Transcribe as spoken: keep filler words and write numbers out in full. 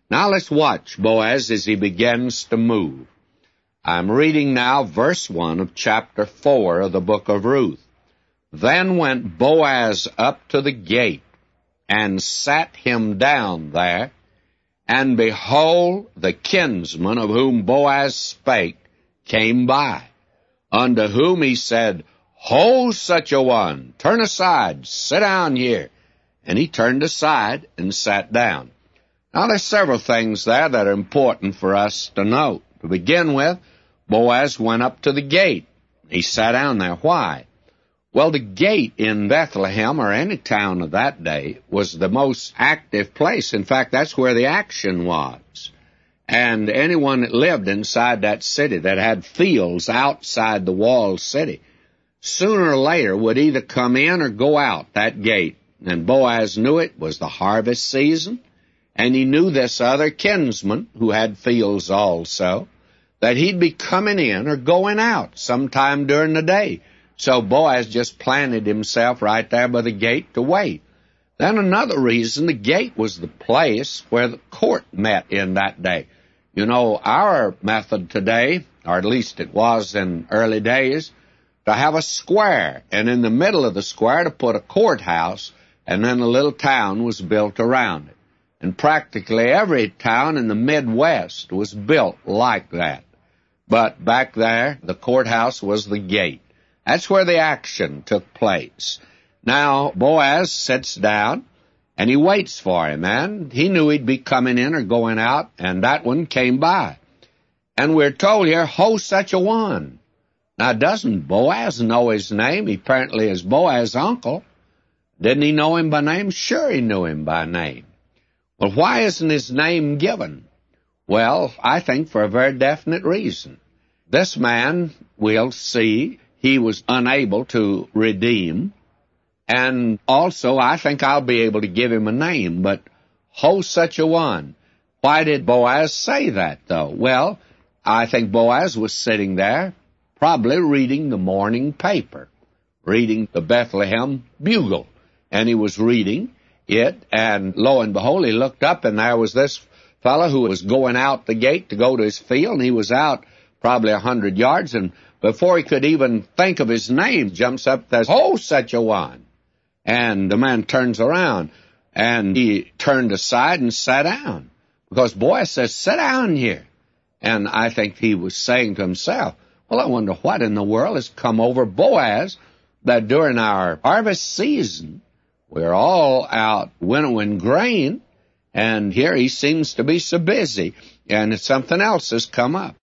Now let's watch Boaz as he begins to move. I'm reading now verse one of chapter four of the book of Ruth. Then went Boaz up to the gate, and sat him down there, and behold, the kinsman of whom Boaz spake came by, unto whom he said, Ho, such a one, turn aside, sit down here. And he turned aside and sat down. Now there's several things there that are important for us to note. To begin with, Boaz went up to the gate. He sat down there. Why? Well, the gate in Bethlehem, or any town of that day, was the most active place. In fact, that's where the action was. And anyone that lived inside that city, that had fields outside the walled city, sooner or later would either come in or go out that gate. And Boaz knew it was the harvest season, and he knew this other kinsman, who had fields also, that he'd be coming in or going out sometime during the day. So Boaz just planted himself right there by the gate to wait. Then another reason, the gate was the place where the court met in that day. You know, our method today, or at least it was in early days, to have a square, and in the middle of the square to put a courthouse, and then a little town was built around it. And practically every town in the Midwest was built like that. But back there, the courthouse was the gate. That's where the action took place. Now, Boaz sits down, and he waits for him, and he knew he'd be coming in or going out, and that one came by. And we're told here, Ho, such a one. Now, doesn't Boaz know his name? He apparently is Boaz's uncle. Didn't he know him by name? Sure he knew him by name. Well, why isn't his name given? Well, I think for a very definite reason. This man, we'll see, he was unable to redeem, and also I think I'll be able to give him a name, but Ho, such a one. Why did Boaz say that, though? Well, I think Boaz was sitting there, probably reading the morning paper, reading the Bethlehem Bugle, and he was reading it, and lo and behold, he looked up, and there was this fellow who was going out the gate to go to his field, and he was out probably a hundred yards, and before he could even think of his name, jumps up and says, Ho, such a one. And the man turns around, and he turned aside and sat down, because Boaz says, sit down here. And I think he was saying to himself, well, I wonder what in the world has come over Boaz, that during our harvest season, we're all out winnowing grain, and here he seems to be so busy, and something else has come up.